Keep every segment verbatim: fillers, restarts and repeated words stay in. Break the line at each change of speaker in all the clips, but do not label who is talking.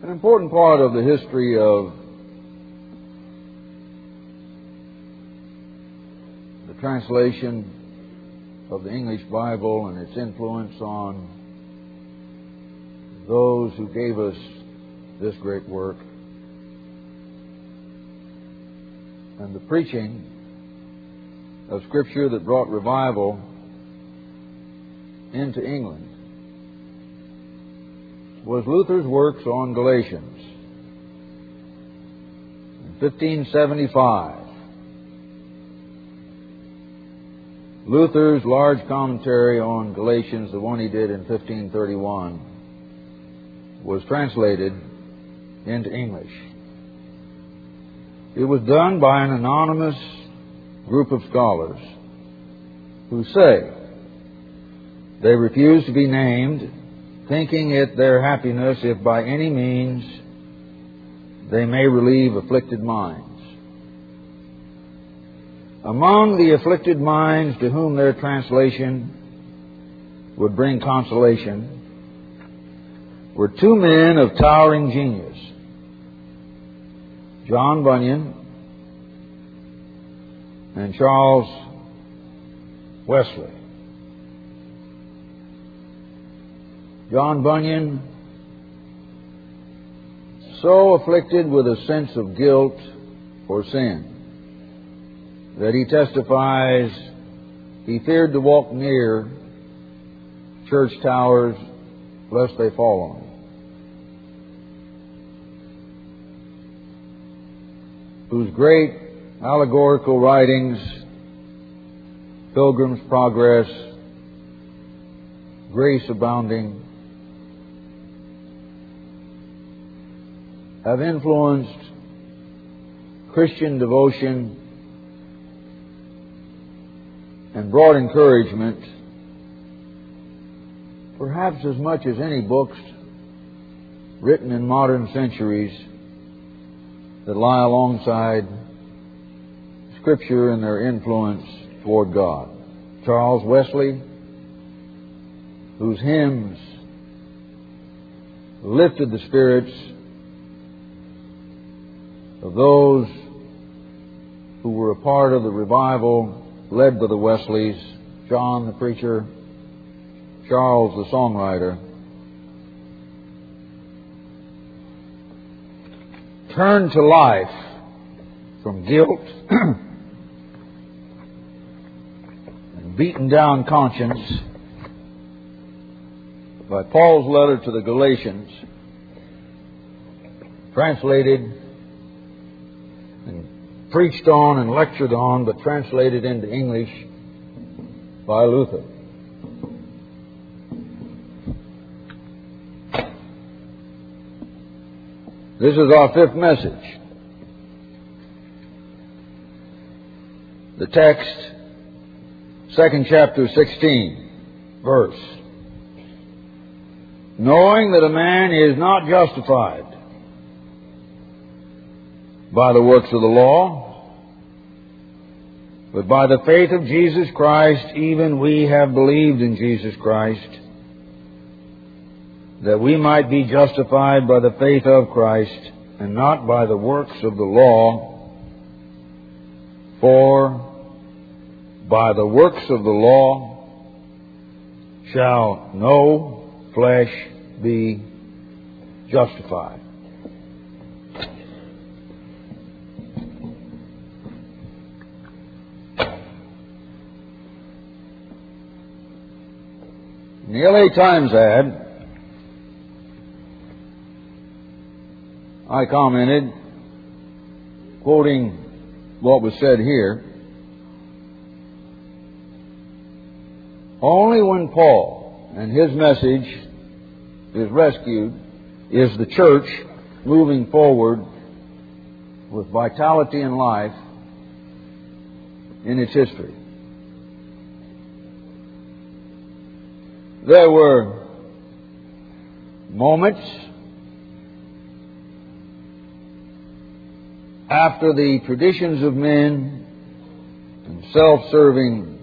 An important part of the history of the translation of the English Bible and its influence on those who gave us this great work and the preaching of Scripture that brought revival into England was Luther's works on Galatians. In fifteen seventy-five, Luther's large commentary on Galatians, the one he did in fifteen thirty-one, was translated into English. It was done by an anonymous group of scholars who say they refuse to be named, thinking it their happiness if by any means they may relieve afflicted minds. Among the afflicted minds to whom their translation would bring consolation were two men of towering genius, John Bunyan and Charles Wesley. John Bunyan, so afflicted with a sense of guilt for sin that he testifies he feared to walk near church towers lest they fall on him. Whose great allegorical writings, Pilgrim's Progress, Grace Abounding, have influenced Christian devotion and brought encouragement perhaps as much as any books written in modern centuries that lie alongside Scripture in their influence toward God. Charles Wesley, whose hymns lifted the spirits of those who were a part of the revival led by the Wesleys, John the preacher, Charles the songwriter, turned to life from guilt and beaten down conscience by Paul's letter to the Galatians, translated and preached on and lectured on, but translated into English by Luther. This is our fifth message. The text, second chapter, sixteen verse. Knowing that a man is not justified by the works of the law, but by the faith of Jesus Christ, even we have believed in Jesus Christ, that we might be justified by the faith of Christ, and not by the works of the law. For by the works of the law shall no flesh be justified. In the L A Times ad, I commented, quoting what was said here, only when Paul and his message is rescued is the church moving forward with vitality and life in its history. There were moments after the traditions of men and self-serving,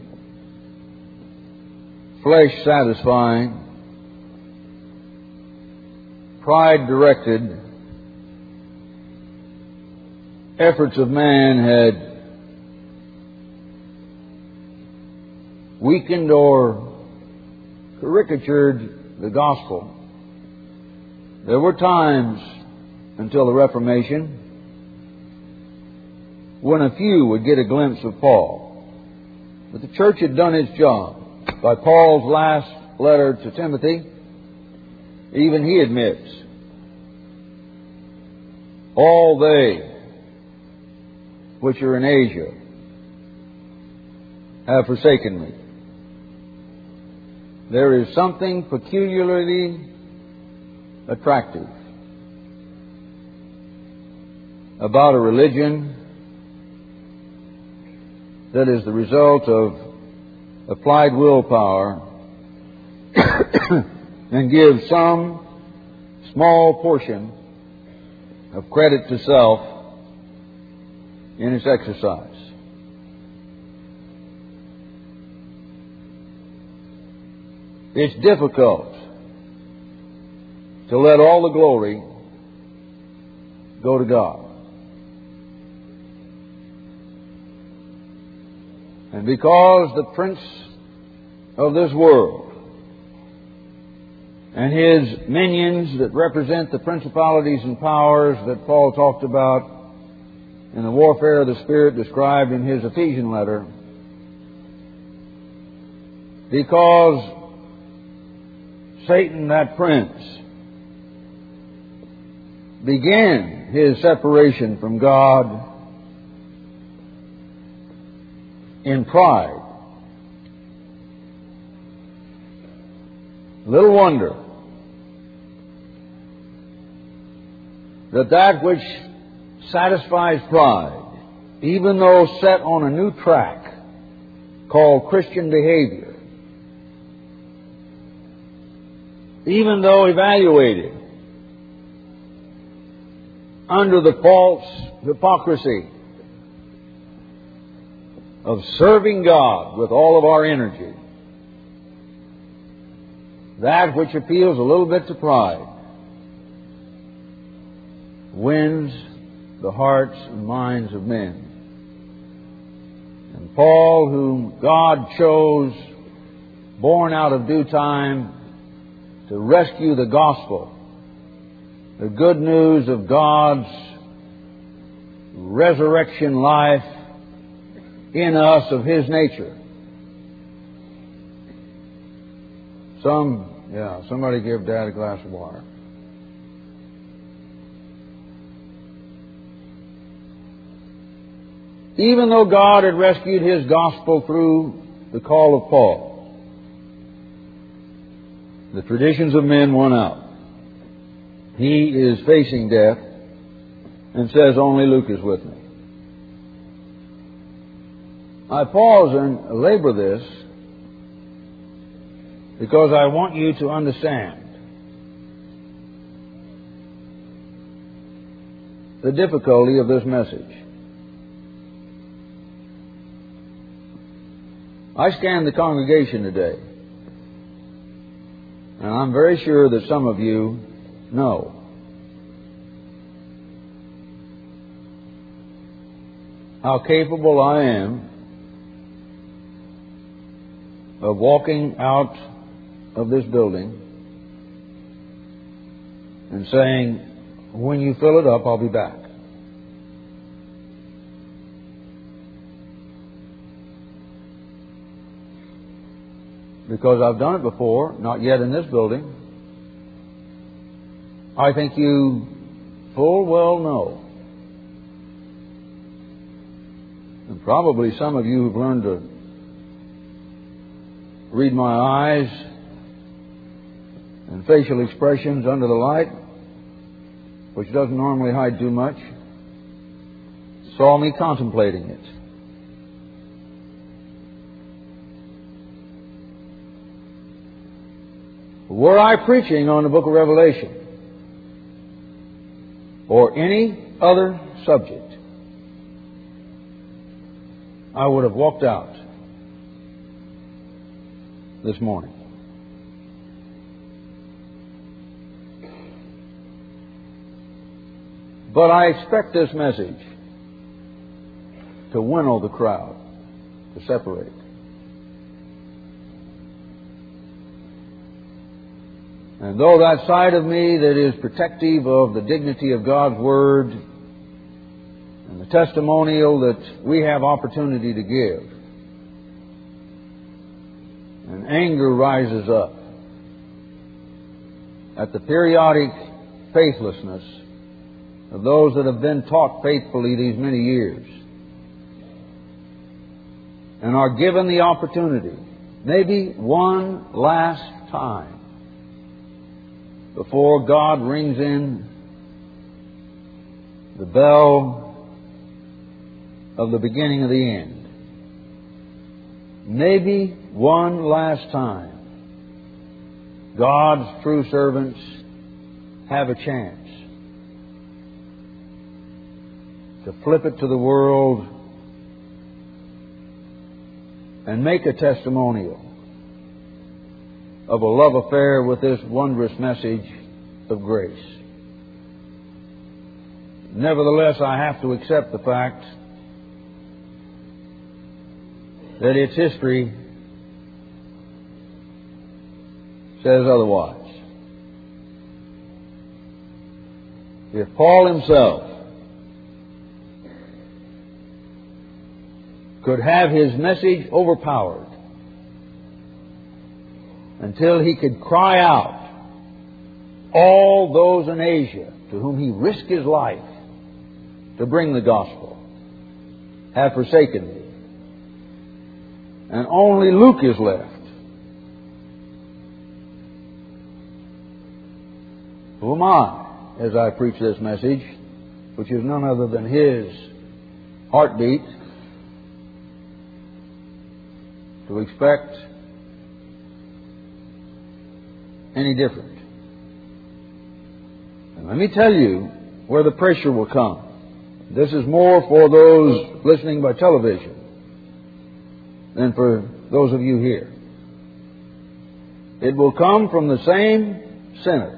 flesh-satisfying, pride-directed efforts of man had weakened or caricatured the gospel, there were times until the Reformation when a few would get a glimpse of Paul. But the church had done its job. By Paul's last letter to Timothy, even he admits, all they which are in Asia have forsaken me. There is something peculiarly attractive about a religion that is the result of applied willpower and gives some small portion of credit to self in its exercise. It's difficult to let all the glory go to God. And because the prince of this world and his minions that represent the principalities and powers that Paul talked about in the warfare of the Spirit described in his Ephesian letter, because Satan, that prince, began his separation from God in pride. Little wonder that that which satisfies pride, even though set on a new track called Christian behavior, even though evaluated under the false hypocrisy of serving God with all of our energy, that which appeals a little bit to pride wins the hearts and minds of men. And Paul, whom God chose, born out of due time, to rescue the gospel, the good news of God's resurrection life in us of His nature. Some, yeah, somebody give Dad a glass of water. Even though God had rescued His gospel through the call of Paul, the traditions of men won out. He is facing death and says, only Luke is with me. I pause and labor this because I want you to understand the difficulty of this message. I scanned the congregation today, and I'm very sure that some of you know how capable I am of walking out of this building and saying, when you fill it up, I'll be back. Because I've done it before, not yet in this building. I think you full well know, and probably some of you who've learned to read my eyes and facial expressions under the light, which doesn't normally hide too much, saw me contemplating it. Were I preaching on the book of Revelation or any other subject, I would have walked out this morning. But I expect this message to winnow the crowd, to separate. And though that side of me that is protective of the dignity of God's Word and the testimonial that we have opportunity to give, and anger rises up at the periodic faithlessness of those that have been taught faithfully these many years and are given the opportunity, maybe one last time, before God rings in the bell of the beginning of the end. Maybe one last time, God's true servants have a chance to flip it to the world and make a testimonial of a love affair with this wondrous message of grace. Nevertheless, I have to accept the fact that its history says otherwise. If Paul himself could have his message overpowered until he could cry out, all those in Asia to whom he risked his life to bring the gospel have forsaken me, and only Luke is left, who am I as I preach this message, which is none other than his heartbeat, to expect any different? And let me tell you where the pressure will come. This is more for those listening by television than for those of you here. It will come from the same sinner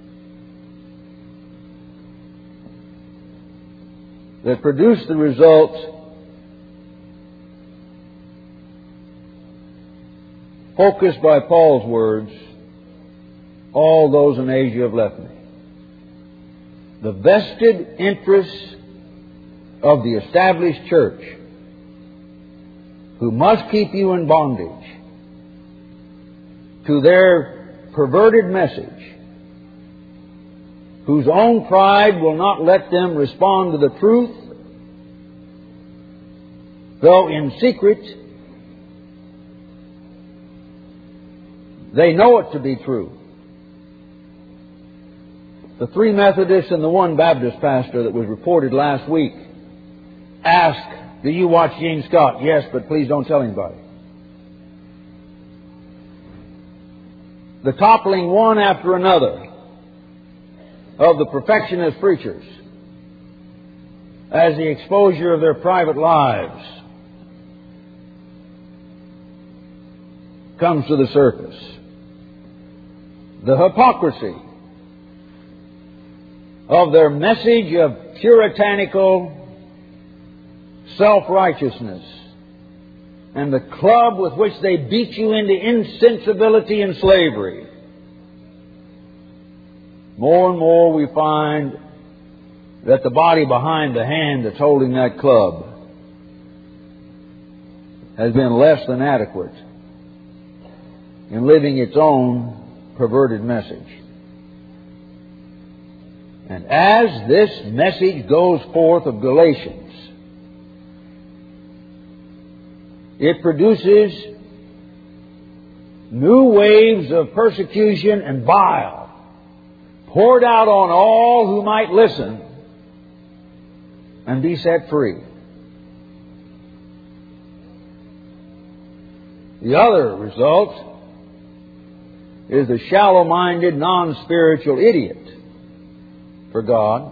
that produced the result focused by Paul's words, all those in Asia have left me. The vested interests of the established church, who must keep you in bondage to their perverted message, whose own pride will not let them respond to the truth, though in secret they know it to be true. The three Methodists and the one Baptist pastor that was reported last week asked, "Do you watch Gene Scott?" "Yes, but please don't tell anybody." The toppling one after another of the perfectionist preachers as the exposure of their private lives comes to the surface. The hypocrisy of their message of puritanical self-righteousness and the club with which they beat you into insensibility and slavery. More and more we find that the body behind the hand that's holding that club has been less than adequate in living its own perverted message. And as this message goes forth of Galatians, it produces new waves of persecution and bile poured out on all who might listen and be set free. The other result is the shallow-minded, non-spiritual idiot for God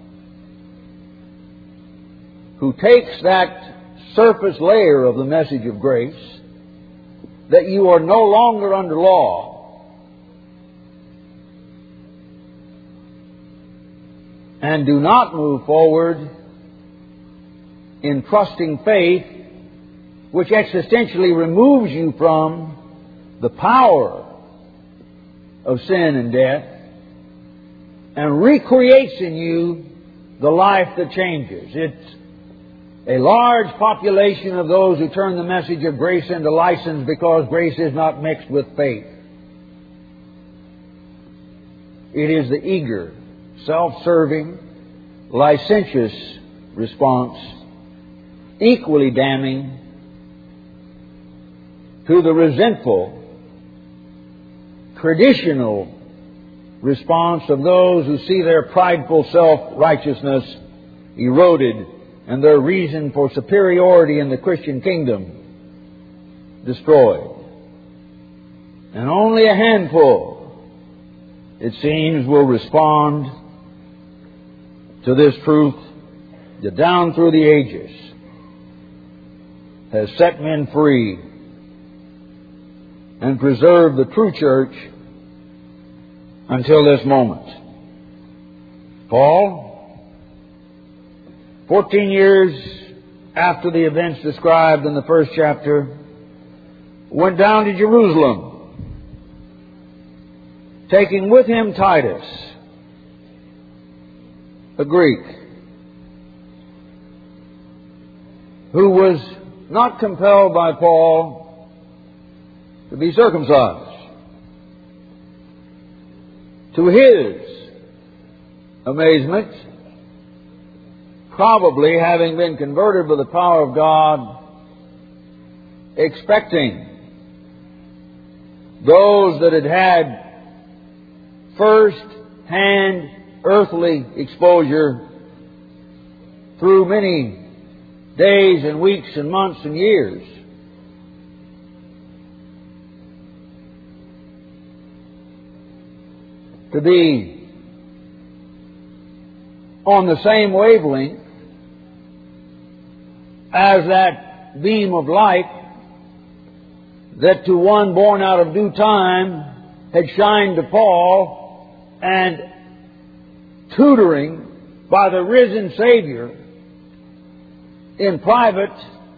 who takes that surface layer of the message of grace, that you are no longer under law, and do not move forward in trusting faith, which existentially removes you from the power of sin and death and recreates in you the life that changes. It's a large population of those who turn the message of grace into license because grace is not mixed with faith. It is the eager, self-serving, licentious response, equally damning to the resentful, traditional response of those who see their prideful self-righteousness eroded and their reason for superiority in the Christian kingdom destroyed. And only a handful, it seems, will respond to this truth that down through the ages has set men free and preserved the true church until this moment. Paul, fourteen years after the events described in the first chapter, went down to Jerusalem, taking with him Titus, a Greek, who was not compelled by Paul to be circumcised. To his amazement, probably having been converted by the power of God, expecting those that had had first-hand earthly exposure through many days and weeks and months and years, to be on the same wavelength as that beam of light that to one born out of due time had shined to Paul, and tutoring by the risen Savior in private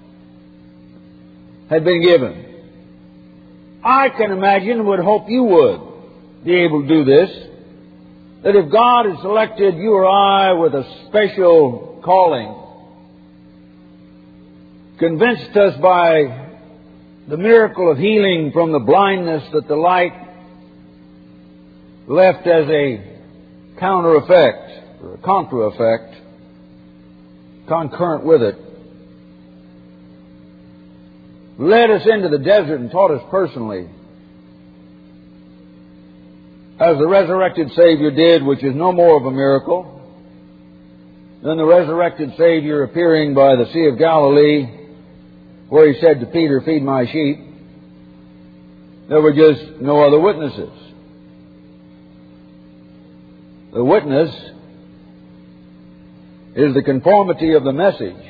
had been given. I can imagine, would hope you would be able to do this, that if God had selected you or I with a special calling, convinced us by the miracle of healing from the blindness that the light left as a counter effect, or a contra effect, concurrent with it, led us into the desert and taught us personally, as the resurrected Savior did, which is no more of a miracle than the resurrected Savior appearing by the Sea of Galilee, where He said to Peter, "Feed my sheep." There were just no other witnesses. The witness is the conformity of the message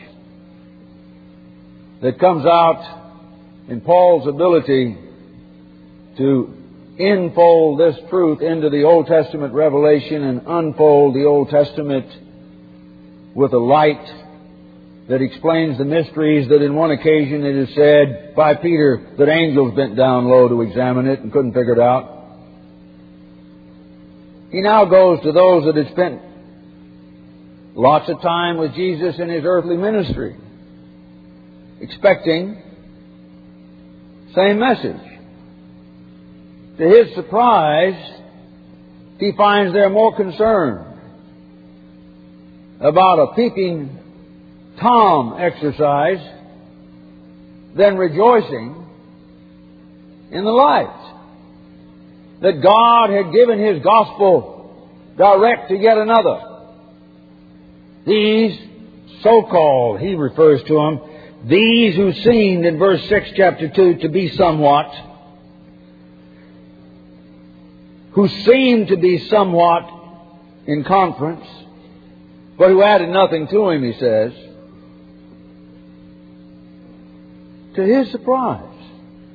that comes out in Paul's ability to infold this truth into the Old Testament revelation and unfold the Old Testament with a light that explains the mysteries that in one occasion it is said by Peter that angels bent down low to examine it and couldn't figure it out. He now goes to those that had spent lots of time with Jesus in His earthly ministry, expecting same message. To his surprise, he finds they're more concerned about a peeping Tom exercise than rejoicing in the light that God had given His gospel direct to yet another. These so-called, he refers to them, these who seemed in verse six, chapter two, to be somewhat, who seemed to be somewhat in conference, but who added nothing to him, he says. To his surprise,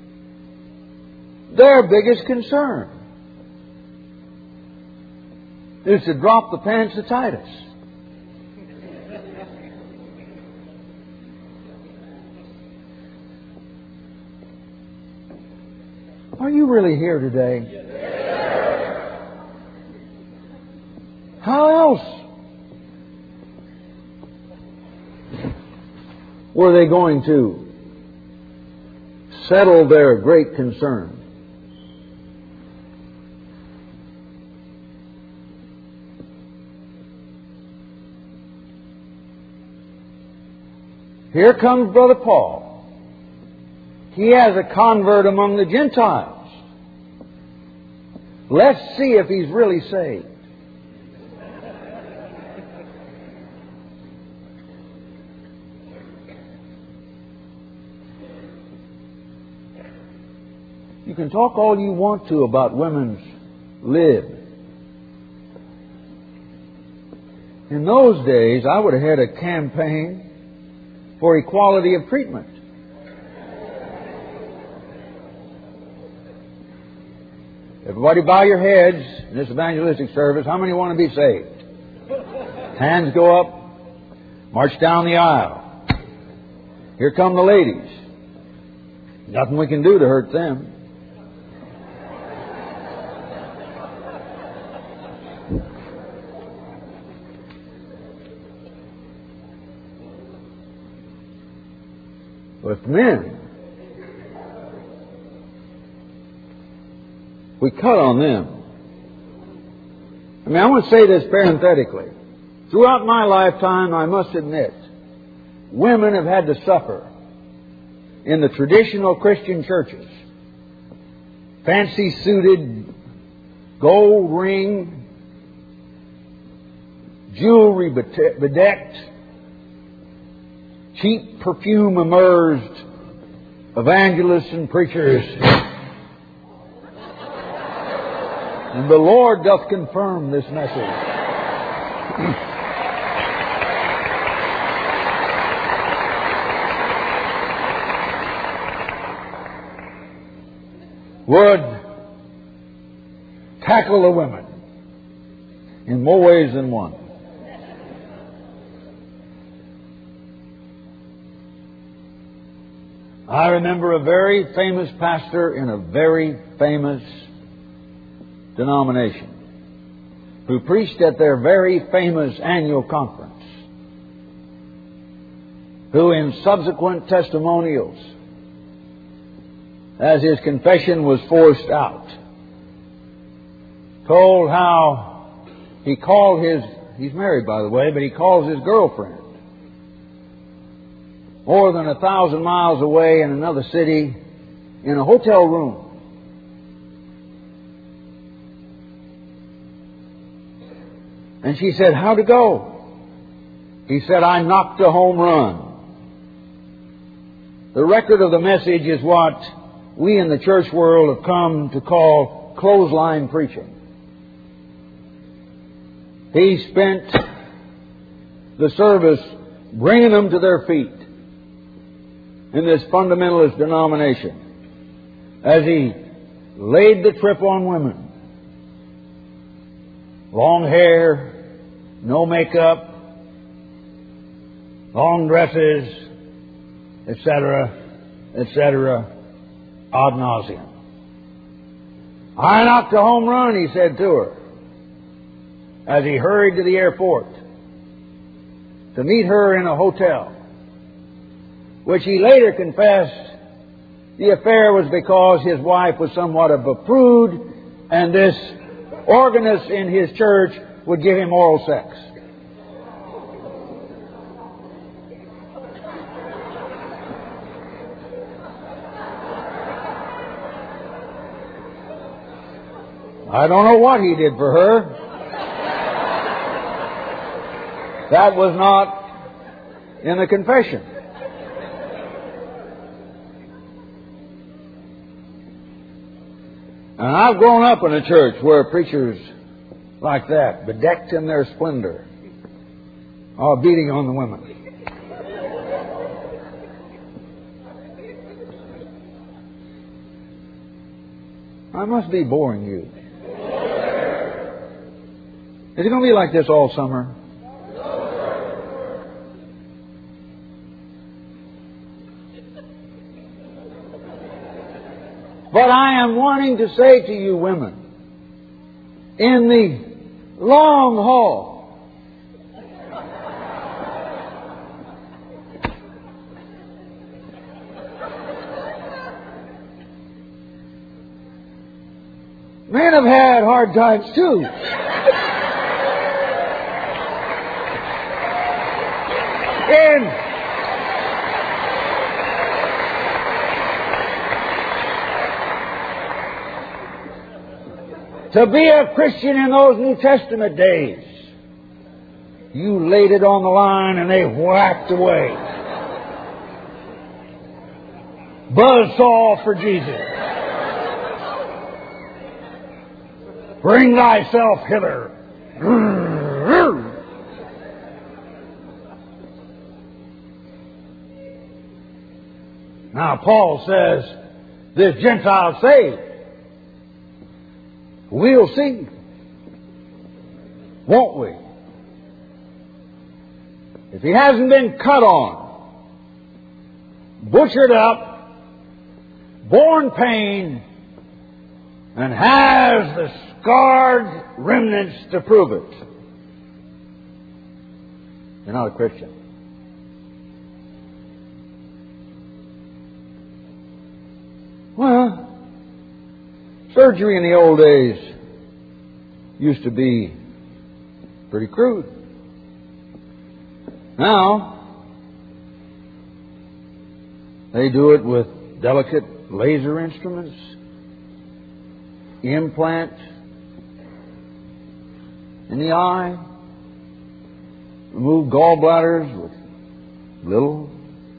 their biggest concern is to drop the pants of Titus. you really here today? How else were they going to settle their great concern? Here comes Brother Paul. He has a convert among the Gentiles. Let's see if he's really saved. You can talk all you want to about women's lib. In those days, I would have had a campaign for equality of treatment. Everybody bow your heads in this evangelistic service. How many want to be saved? Hands go up. March down the aisle. Here come the ladies. Nothing we can do to hurt them. With men, we cut on them. I mean, I want to say this parenthetically. Throughout my lifetime, I must admit, women have had to suffer in the traditional Christian churches. Fancy suited, gold ring, jewelry bedecked, cheap perfume immersed evangelists and preachers. And the Lord doth confirm this message. Would tackle the women in more ways than one. I remember a very famous pastor in a very famous denomination who preached at their very famous annual conference, who in subsequent testimonials, as his confession was forced out, told how he called his, he's married by the way, but he calls his girlfriend more than a thousand miles away in another city in a hotel room. And she said, "How'd it go?" He said, "I knocked a home run." The record of the message is what we in the church world have come to call clothesline preaching. He spent the service bringing them to their feet in this fundamentalist denomination as he laid the trip on women. Long hair, no makeup, long dresses, et cetera, et cetera, ad nauseum. "I knocked a home run," he said to her, as he hurried to the airport to meet her in a hotel, which he later confessed the affair was because his wife was somewhat of a prude and this organist in his church would give him oral sex. I don't know what he did for her. That was not in the confession. And I've grown up in a church where preachers like that, bedecked in their splendor, are beating on the women. I must be boring you. Is it going to be like this all summer? But I am wanting to say to you women, in the long haul, men have had hard times too. In To be a Christian in those New Testament days, you laid it on the line and they whacked away. Buzzsaw for Jesus. Bring thyself hither. Now Paul says, this Gentile saved. We'll see. Won't we? If he hasn't been cut on, butchered up, borne pain, and has the scarred remnants to prove it, you're not a Christian. Well, surgery in the old days used to be pretty crude. Now, they do it with delicate laser instruments, implant in the eye, remove gallbladders with little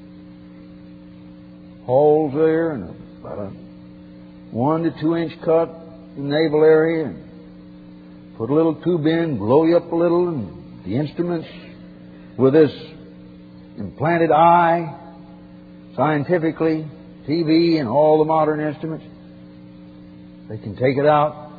holes there and about a one to two inch cut in the navel area, and put a little tube in, blow you up a little, and the instruments with this implanted eye, scientifically, T V and all the modern instruments, they can take it out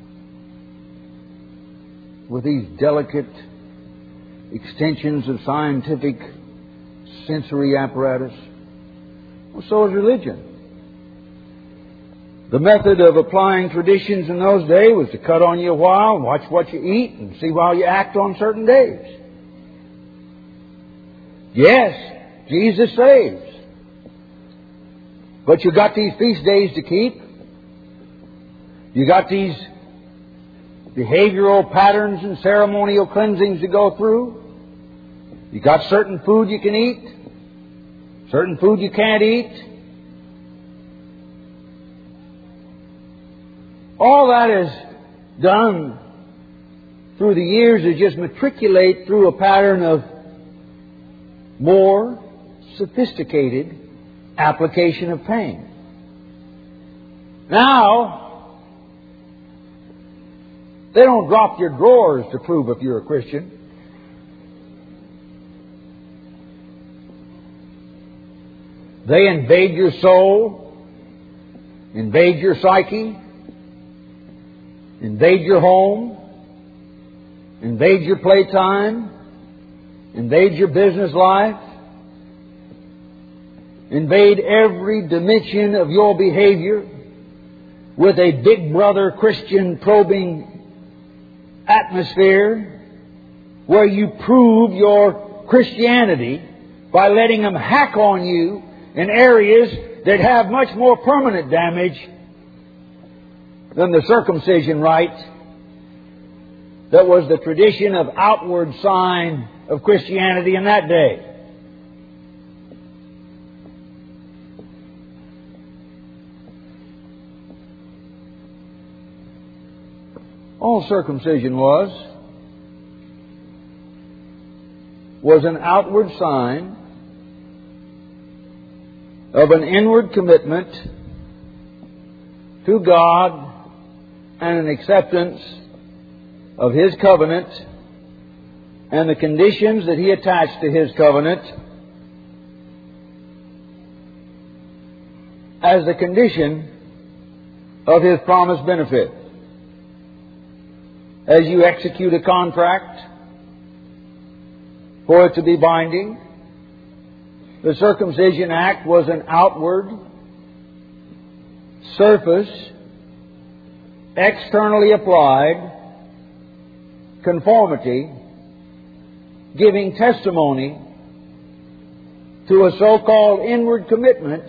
with these delicate extensions of scientific sensory apparatus. Well, so is religion. The method of applying traditions in those days was to cut on you a while and watch what you eat and see how you act on certain days. Yes, Jesus saves. But you got these feast days to keep. You got these behavioral patterns and ceremonial cleansings to go through. You got certain food you can eat, certain food you can't eat. All that is done through the years is just matriculate through a pattern of more sophisticated application of pain. Now, they don't drop your drawers to prove if you're a Christian. They invade your soul, invade your psyche, invade your home, invade your playtime, invade your business life, invade every dimension of your behavior with a big brother Christian probing atmosphere where you prove your Christianity by letting them hack on you in areas that have much more permanent damage than the circumcision rite that was the tradition of outward sign of Christianity in that day. All circumcision was was an outward sign of an inward commitment to God and an acceptance of His covenant and the conditions that He attached to His covenant as the condition of His promised benefit. As you execute a contract for it to be binding, the Circumcision Act was an outward surface, externally applied conformity, giving testimony to a so-called inward commitment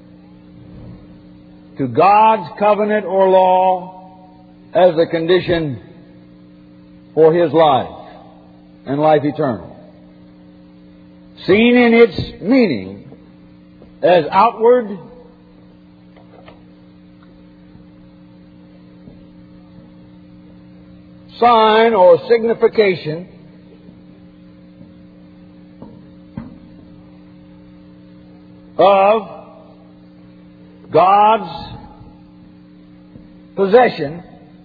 to God's covenant or law as a condition for His life and life eternal. Seen in its meaning as outward sign or signification of God's possession,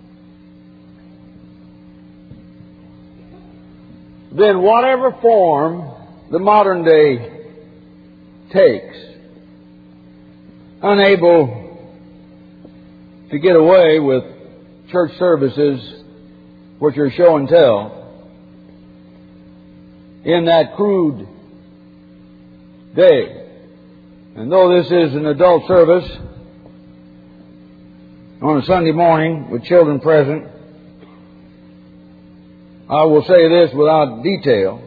then whatever form the modern day takes, unable to get away with church services which are show and tell in that crude day. And though this is an adult service on a Sunday morning with children present, I will say this without detail.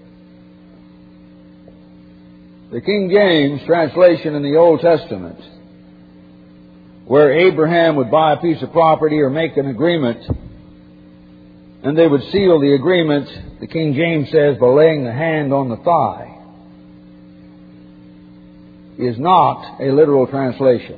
The King James translation in the Old Testament, where Abraham would buy a piece of property or make an agreement, and they would seal the agreement, the King James says, by laying the hand on the thigh, is not a literal translation.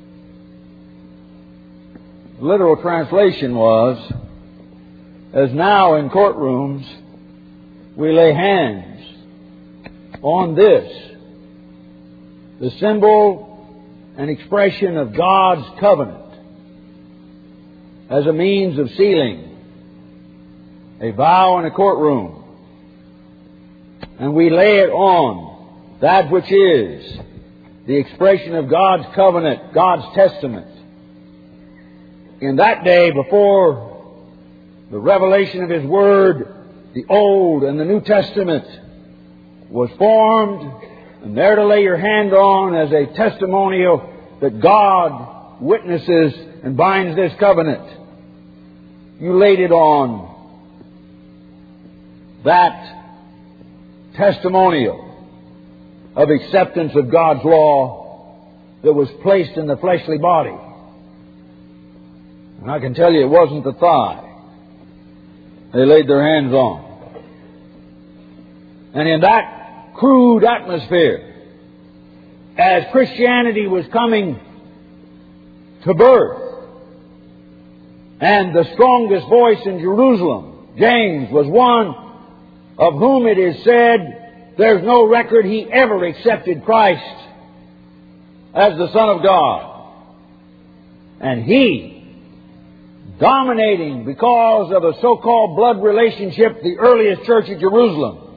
The literal translation was, as now in courtrooms, we lay hands on this, the symbol and expression of God's covenant, as a means of sealing a vow in a courtroom. And we lay it on that which is the expression of God's covenant, God's testament. In that day, before the revelation of His Word, the Old and the New Testament was formed, and there to lay your hand on as a testimonial that God witnesses and binds this covenant, you laid it on that testimonial of acceptance of God's law that was placed in the fleshly body. And I can tell you it wasn't the thigh they laid their hands on. And in that crude atmosphere, as Christianity was coming to birth, and the strongest voice in Jerusalem, James, was one of whom it is said there's no record he ever accepted Christ as the Son of God. And he, dominating because of a so-called blood relationship, the earliest church of Jerusalem,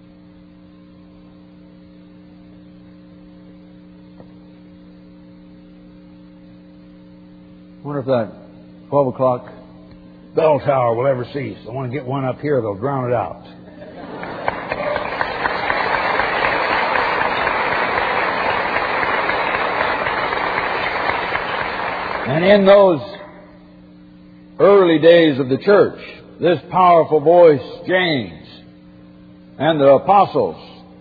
I wonder if that twelve o'clock bell tower will ever cease. I want to get one up here, they'll drown it out. And in those early days of the church, this powerful voice, James, and the apostles,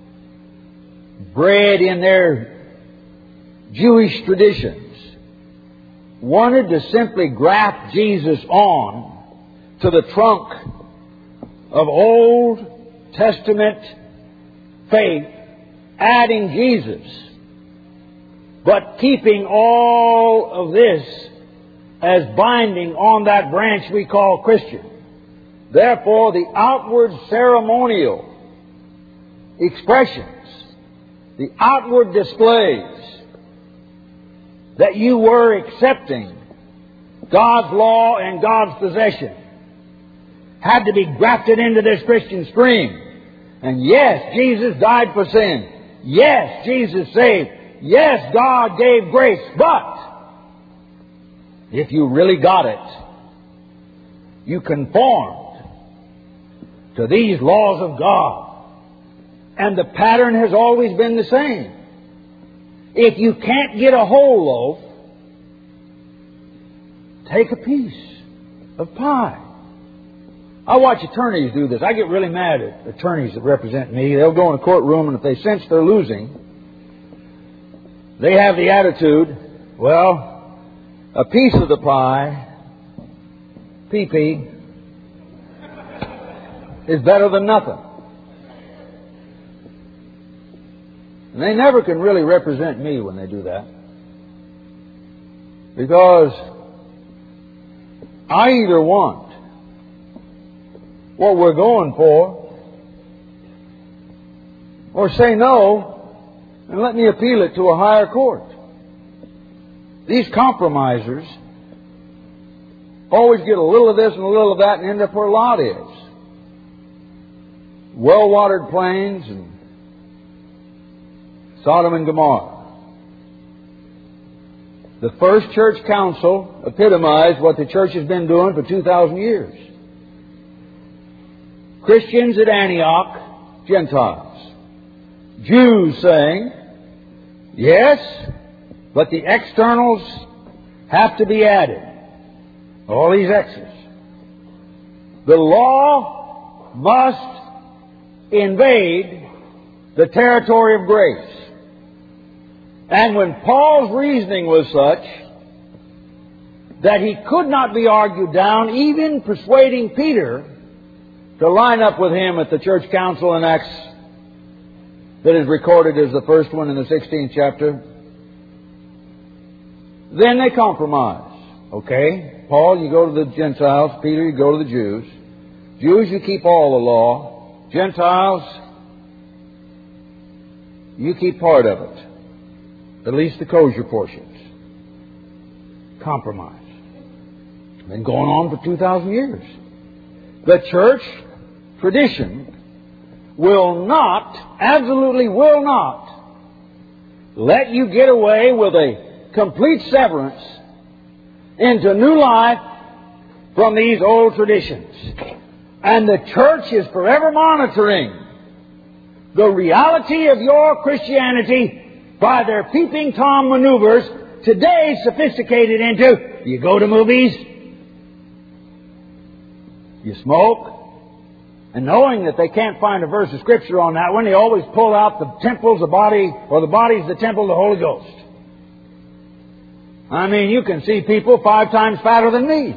bred in their Jewish traditions, wanted to simply graft Jesus on to the trunk of Old Testament faith, adding Jesus, but keeping all of this as binding on that branch we call Christian. Therefore, the outward ceremonial expressions, the outward displays that you were accepting God's law and God's possession had to be grafted into this Christian stream. And yes, Jesus died for sin. Yes, Jesus saved. Yes, God gave grace. But if you really got it, you conformed to these laws of God. And the pattern has always been the same. If you can't get a whole loaf, take a piece of pie. I watch attorneys do this. I get really mad at attorneys that represent me. They'll go in a courtroom, and if they sense they're losing, they have the attitude, well, a piece of the pie, pee-pee, is better than nothing. And they never can really represent me when they do that. Because I either want what we're going for, or say no and let me appeal it to a higher court. These compromisers always get a little of this and a little of that and end up where Lot is. Well-watered plains and Sodom and Gomorrah. The first church council epitomized what the church has been doing for two thousand years. Christians at Antioch, Gentiles. Jews saying, yes, but the externals have to be added. All these X's. The law must invade the territory of grace. And when Paul's reasoning was such that he could not be argued down, even persuading Peter to line up with him at the church council in Acts that is recorded as the first one in the sixteenth chapter, then they compromise. Okay, Paul, you go to the Gentiles. Peter, you go to the Jews. Jews, you keep all the law. Gentiles, you keep part of it. At least the kosher portions. Compromise. Been going on for two thousand years. The church tradition will not, absolutely will not, let you get away with a complete severance into new life from these old traditions. And the church is forever monitoring the reality of your Christianity by their peeping Tom maneuvers, today sophisticated into, you go to movies, you smoke, and knowing that they can't find a verse of Scripture on that one, they always pull out the temple's the body, or the body's the temple of the Holy Ghost. I mean, you can see people five times fatter than me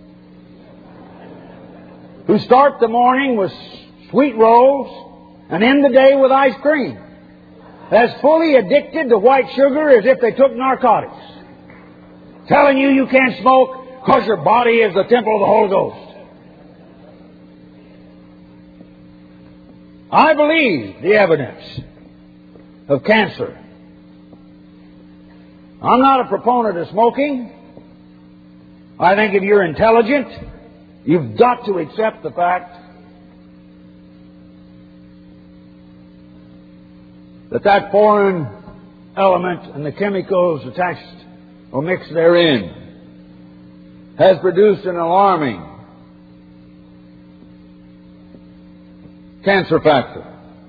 who start the morning with sweet rolls and end the day with ice cream, as fully addicted to white sugar as if they took narcotics, telling you you can't smoke because your body is the temple of the Holy Ghost. I believe the evidence of cancer. I'm not a proponent of smoking. I think if you're intelligent, you've got to accept the fact that that foreign element and the chemicals attached or mixed therein has produced an alarming cancer factor.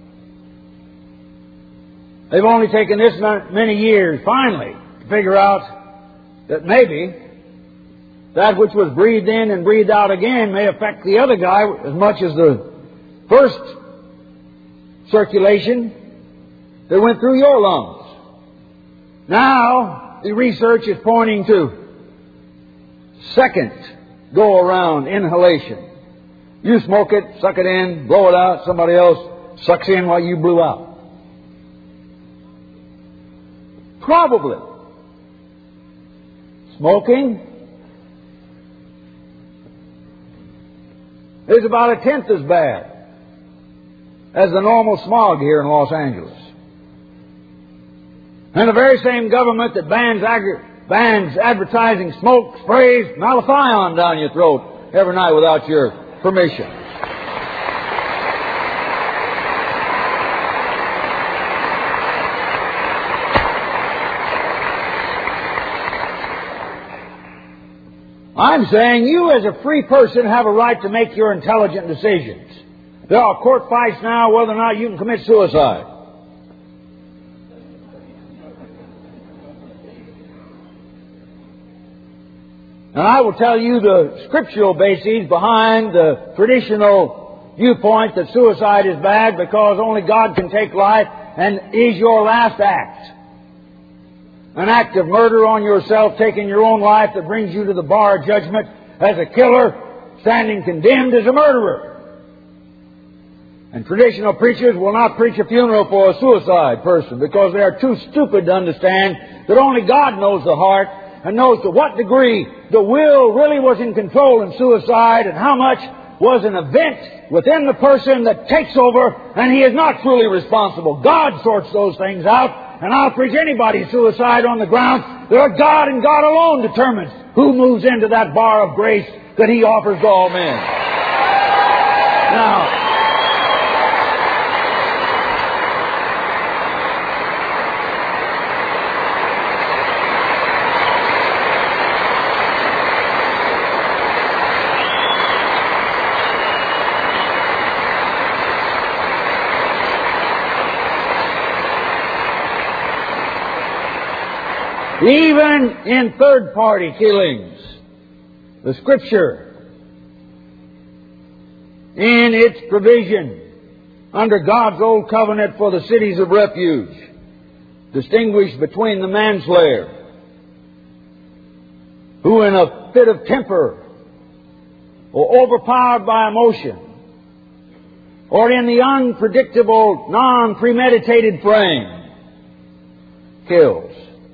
They've only taken this many years, finally, to figure out that maybe that which was breathed in and breathed out again may affect the other guy as much as the first circulation that went through your lungs. Now, the research is pointing to second go-around inhalation. You smoke it, suck it in, blow it out, somebody else sucks in what you blew out. Probably. Smoking is about a tenth as bad as the normal smog here in Los Angeles. And the very same government that bans, agri- bans advertising smoke sprays malathion down your throat every night without your permission. I'm saying you as a free person have a right to make your intelligent decisions. There are court fights now whether or not you can commit suicide. And I will tell you the scriptural bases behind the traditional viewpoint that suicide is bad because only God can take life and is your last act. An act of murder on yourself, taking your own life that brings you to the bar of judgment as a killer, standing condemned as a murderer. And traditional preachers will not preach a funeral for a suicide person because they are too stupid to understand that only God knows the heart and knows to what degree the will really was in control in suicide and how much was an event within the person that takes over and he is not truly responsible. God sorts those things out, and I'll preach anybody's suicide on the ground that God and God alone determines who moves into that bar of grace that He offers to all men. Now, even in third-party killings, the Scripture, in its provision under God's old covenant for the cities of refuge, distinguished between the manslayer, who in a fit of temper or overpowered by emotion, or in the unpredictable, non-premeditated frame, kills.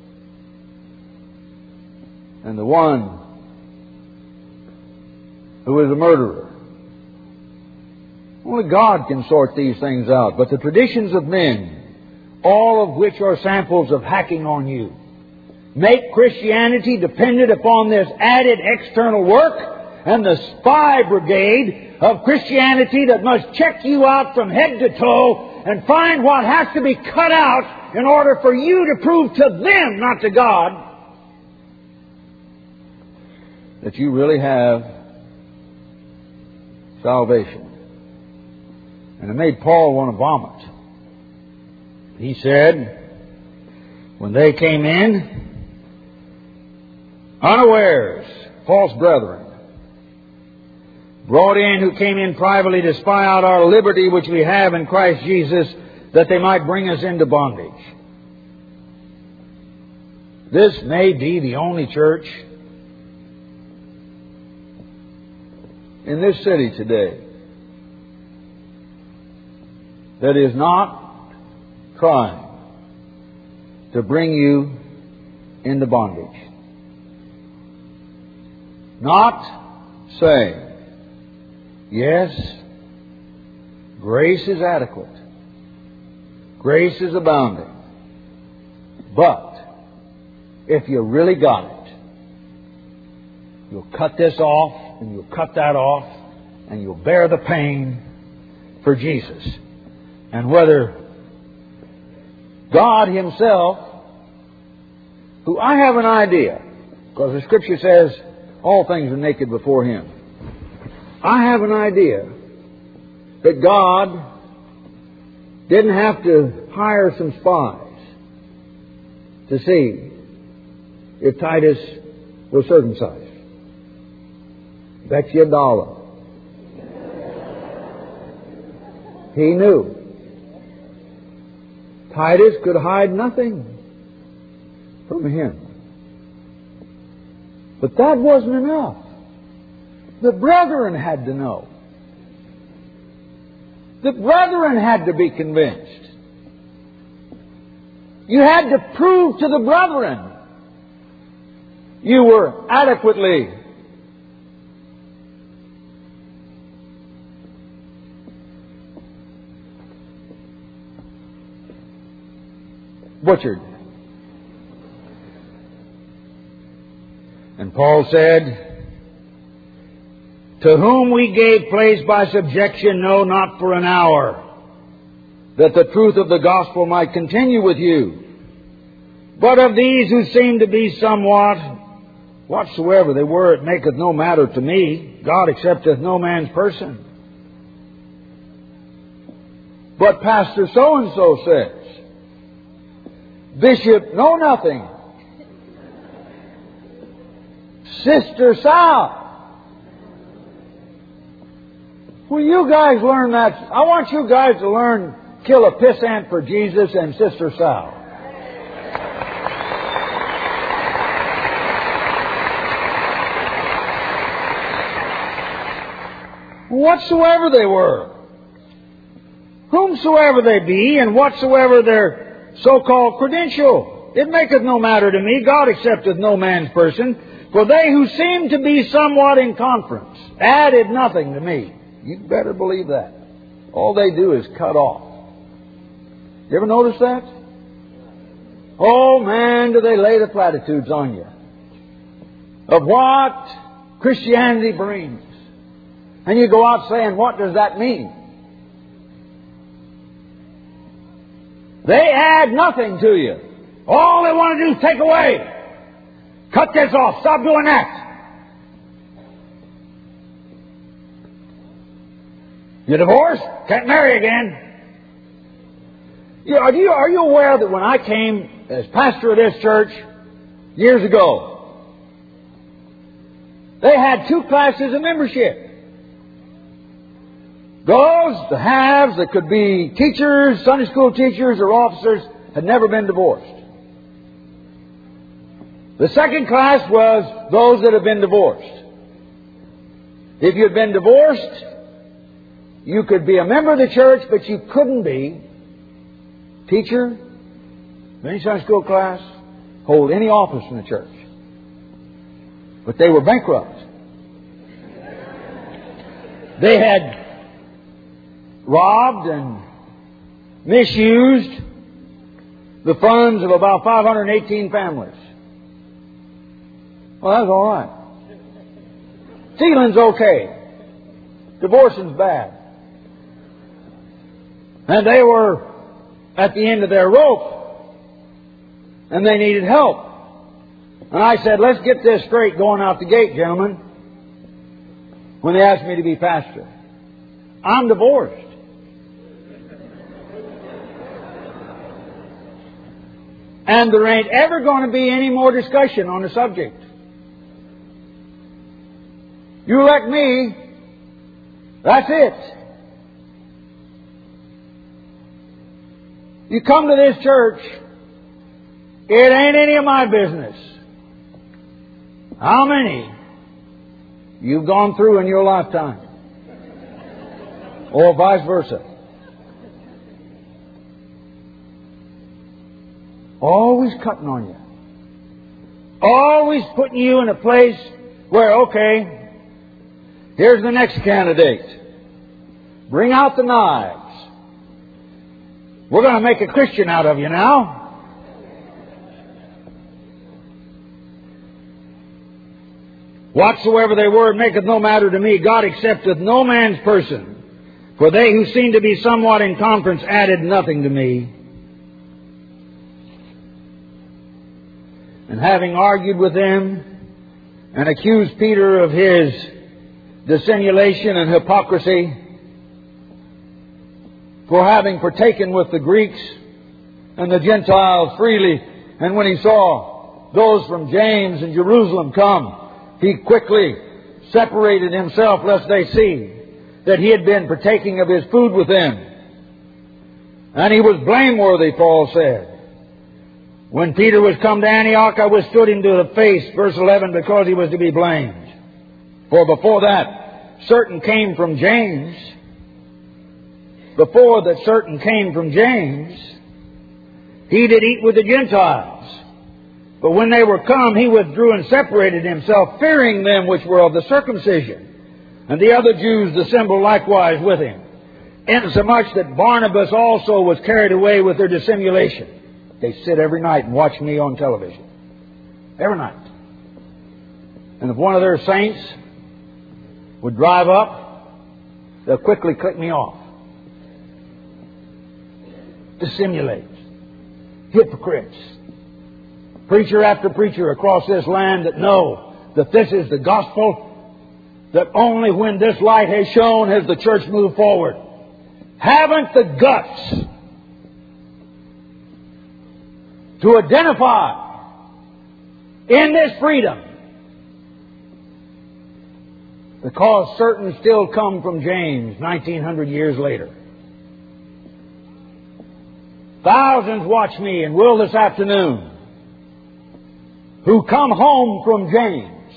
And the one who is a murderer. Only God can sort these things out. But the traditions of men, all of which are samples of hacking on you, make Christianity dependent upon this added external work and the spy brigade of Christianity that must check you out from head to toe and find what has to be cut out in order for you to prove to them, not to God, that you really have salvation. And it made Paul want to vomit. He said, when they came in, unawares, false brethren, brought in who came in privately to spy out our liberty which we have in Christ Jesus, that they might bring us into bondage. This may be the only church in this city today that is not trying to bring you into bondage. Not saying, yes, grace is adequate, grace is abounding, but if you really got it, you'll cut this off and you'll cut that off, and you'll bear the pain for Jesus. And whether God Himself, who I have an idea, because the Scripture says all things are naked before Him, I have an idea that God didn't have to hire some spies to see if Titus was circumcised. Bet you a dollar. He knew. Titus could hide nothing from him. But that wasn't enough. The brethren had to know. The brethren had to be convinced. You had to prove to the brethren you were adequately butchered. And Paul said, to whom we gave place by subjection, no, not for an hour, that the truth of the gospel might continue with you. But of these who seem to be somewhat, whatsoever they were, it maketh no matter to me. God accepteth no man's person. But Pastor so-and-so says, Bishop know nothing. Sister Sal. Will you guys learn that? I want you guys to learn Kill a Pissant for Jesus and Sister Sal. Whatsoever they were, whomsoever they be, and whatsoever their so-called credential, it maketh no matter to me. God accepteth no man's person. For they who seem to be somewhat in conference added nothing to me. You better believe that. All they do is cut off. You ever notice that? Oh man, do they lay the platitudes on you of what Christianity brings. And you go out saying, what does that mean? They add nothing to you. All they want to do is take away. Cut this off. Stop doing that. You're divorced? Can't marry again. You, are, you, are you aware that when I came as pastor of this church years ago, they had two classes of membership. Those, the haves, that could be teachers, Sunday school teachers, or officers, had never been divorced. The second class was those that had been divorced. If you had been divorced, you could be a member of the church, but you couldn't be teacher, any Sunday school class, hold any office in the church. But they were bankrupt. They had robbed and misused the funds of about five hundred eighteen families. Well, that's all right. Stealing's okay. Divorcing's bad. And they were at the end of their rope, and they needed help. And I said, let's get this straight going out the gate, gentlemen, when they asked me to be pastor. I'm divorced. And there ain't ever going to be any more discussion on the subject. You elect me, that's it. You come to this church, it ain't any of my business how many you've gone through in your lifetime. Or vice versa. Always cutting on you. Always putting you in a place where, okay, here's the next candidate. Bring out the knives. We're going to make a Christian out of you now. Whatsoever they were, it maketh no matter to me. God accepteth no man's person. For they who seem to be somewhat in conference added nothing to me. And having argued with them and accused Peter of his dissimulation and hypocrisy, for having partaken with the Greeks and the Gentiles freely, and when he saw those from James and Jerusalem come, he quickly separated himself lest they see that he had been partaking of his food with them. And he was blameworthy, Paul said. When Peter was come to Antioch, I withstood him to the face, verse eleven, because he was to be blamed. For before that, certain came from James. Before that certain came from James, he did eat with the Gentiles. But when they were come, he withdrew and separated himself, fearing them which were of the circumcision. And the other Jews dissembled likewise with him, insomuch that Barnabas also was carried away with their dissimulation. They sit every night and watch me on television. Every night. And if one of their saints would drive up, they'll quickly click me off. Dissimulate. Hypocrites. Preacher after preacher across this land that know that this is the gospel, that only when this light has shone has the church moved forward. Haven't the guts to identify in this freedom because certain still come from James nineteen hundred years later. Thousands watch me and will this afternoon who come home from James,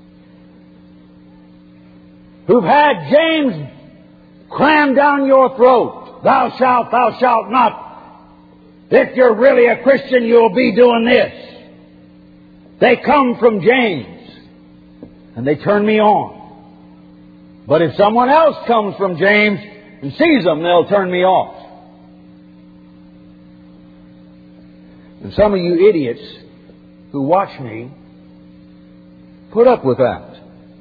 who've had James crammed down your throat. Thou shalt, thou shalt not. If you're really a Christian, you'll be doing this. They come from James and they turn me on. But if someone else comes from James and sees them, they'll turn me off. And some of you idiots who watch me put up with that.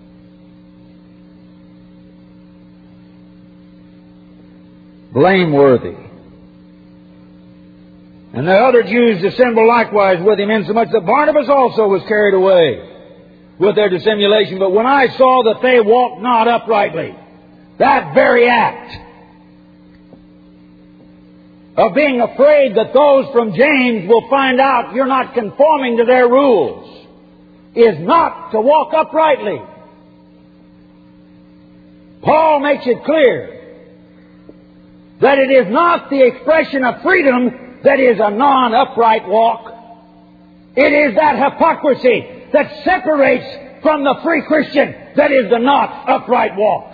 Blameworthy. And the other Jews dissembled likewise with him, insomuch that Barnabas also was carried away with their dissimulation. But when I saw that they walked not uprightly, that very act of being afraid that those from James will find out you're not conforming to their rules, is not to walk uprightly. Paul makes it clear that it is not the expression of freedom that is a non-upright walk. It is that hypocrisy that separates from the free Christian that is the not upright walk.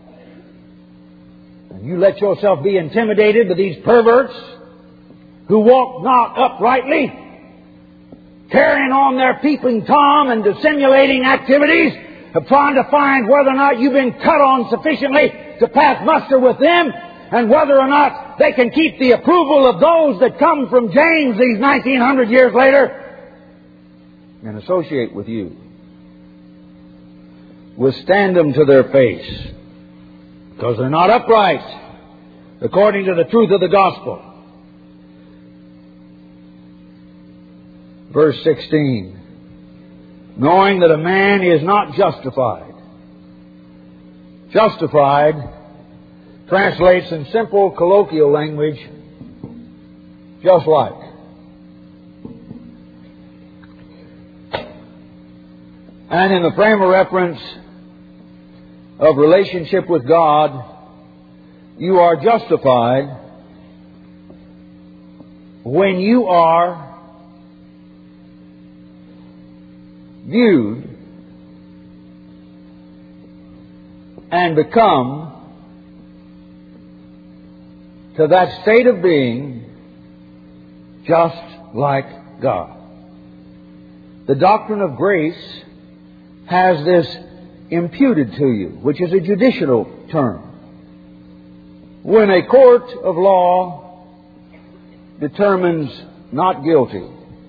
And you let yourself be intimidated by these perverts who walk not uprightly, carrying on their peeping Tom and dissimulating activities of trying to find whether or not you've been cut on sufficiently to pass muster with them, and whether or not they can keep the approval of those that come from James these nineteen hundred years later and associate with you. Withstand them to their face, because they're not upright according to the truth of the gospel. Verse sixteen. Knowing that a man is not justified. Justified translates in simple colloquial language, just like. And in the frame of reference of relationship with God, you are justified when you are viewed and become to that state of being just like God. The doctrine of grace has this imputed to you, which is a judicial term. When a court of law determines not guilty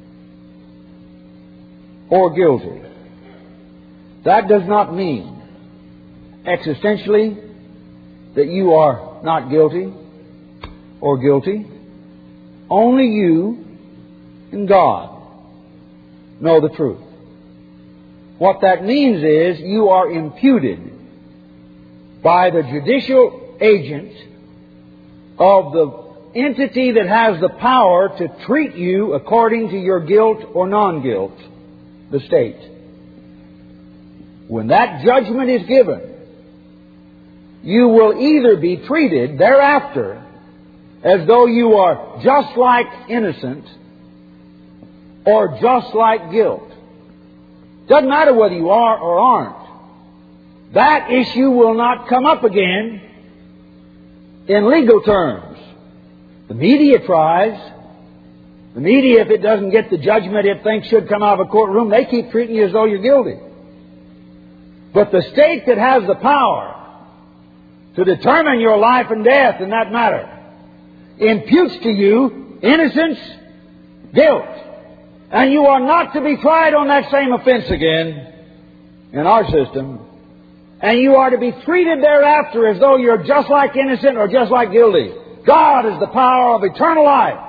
or guilty, that does not mean existentially that you are not guilty or guilty. Only you and God know the truth. What that means is you are imputed by the judicial agent of the entity that has the power to treat you according to your guilt or non-guilt, the state. When that judgment is given, you will either be treated thereafter as though you are just like innocent or just like guilt. Doesn't matter whether you are or aren't. That issue will not come up again in legal terms. The media tries. The media, if it doesn't get the judgment it thinks should come out of a courtroom, they keep treating you as though you're guilty. But the state that has the power to determine your life and death in that matter imputes to you innocence, guilt. And you are not to be tried on that same offense again in our system. And you are to be treated thereafter as though you're just like innocent or just like guilty. God is the power of eternal life.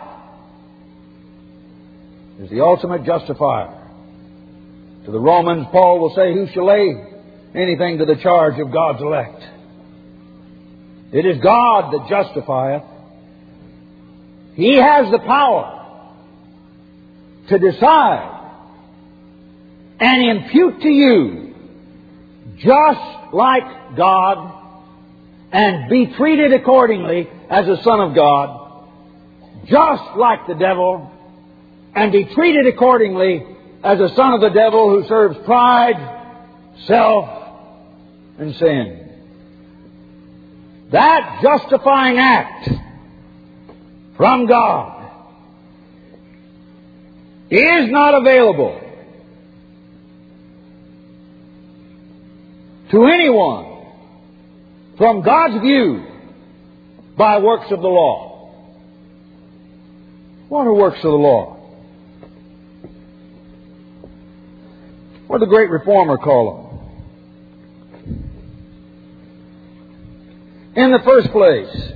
Is the ultimate justifier. To the Romans, Paul will say, who shall lay anything to the charge of God's elect? It is God that justifieth. He has the power to decide and impute to you just like God and be treated accordingly as a son of God, just like the devil, and be treated accordingly as a son of the devil who serves pride, self, and sin. That justifying act from God is not available to anyone from God's view by works of the law. What are works of the law? What did the great reformer call them? In the first place,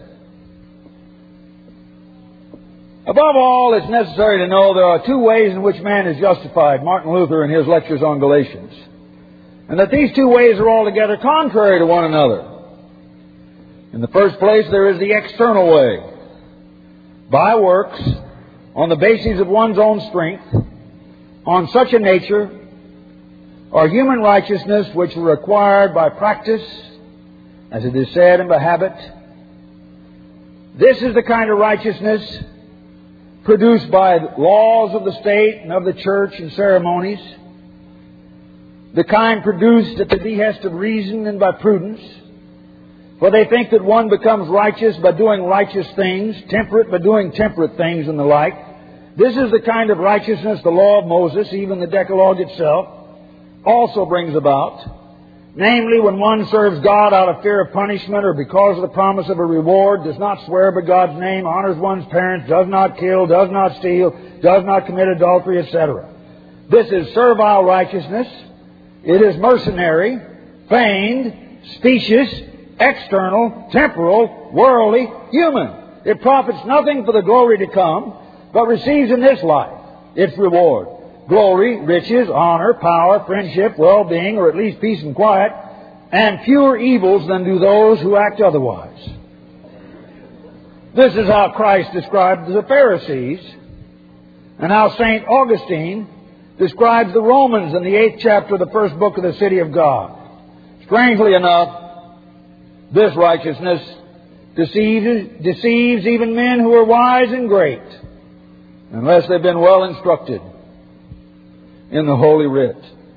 above all, it's necessary to know there are two ways in which man is justified, Martin Luther in his lectures on Galatians, and that these two ways are altogether contrary to one another. In the first place, there is the external way, by works, on the basis of one's own strength, on such a nature, or human righteousness which are acquired by practice, as it is said, and by habit. This is the kind of righteousness produced by laws of the state and of the church and ceremonies, the kind produced at the behest of reason and by prudence, for they think that one becomes righteous by doing righteous things, temperate by doing temperate things, and the like. This is the kind of righteousness the law of Moses, even the Decalogue itself, also brings about. Namely, when one serves God out of fear of punishment or because of the promise of a reward, does not swear by God's name, honors one's parents, does not kill, does not steal, does not commit adultery, et cetera. This is servile righteousness. It is mercenary, feigned, specious, external, temporal, worldly, human. It profits nothing for the glory to come, but receives in this life its reward. Glory, riches, honor, power, friendship, well-being, or at least peace and quiet, and fewer evils than do those who act otherwise. This is how Christ described the Pharisees, and how Saint Augustine describes the Romans in the eighth chapter of the first book of the City of God. Strangely enough, this righteousness deceives, deceives even men who are wise and great, unless they've been well instructed in the Holy Writ.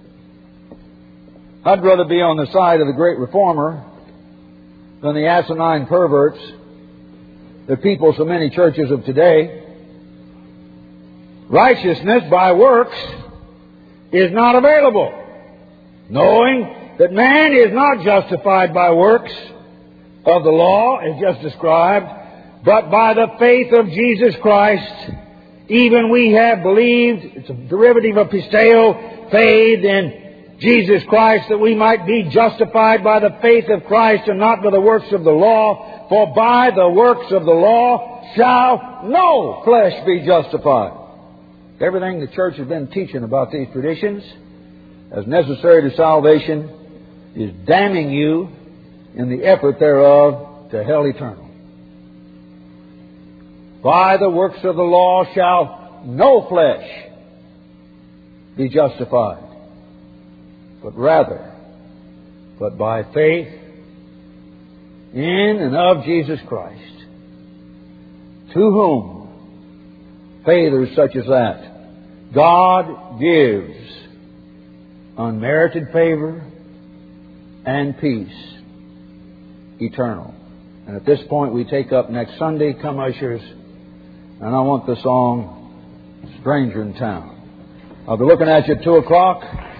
I'd rather be on the side of the great reformer than the asinine perverts that people so many churches of today. Righteousness by works is not available, knowing that man is not justified by works of the law, as just described, but by the faith of Jesus Christ. Even we have believed, it's a derivative of pisteo, faith in Jesus Christ, that we might be justified by the faith of Christ and not by the works of the law. For by the works of the law shall no flesh be justified. Everything the church has been teaching about these traditions as necessary to salvation is damning you in the effort thereof to hell eternal. By the works of the law shall no flesh be justified, but rather, but by faith in and of Jesus Christ, to whom, faith is such as that, God gives unmerited favor and peace eternal. And at this point we take up next Sunday, come ushers, and I want the song, Stranger in Town. I'll be looking at you at two o'clock.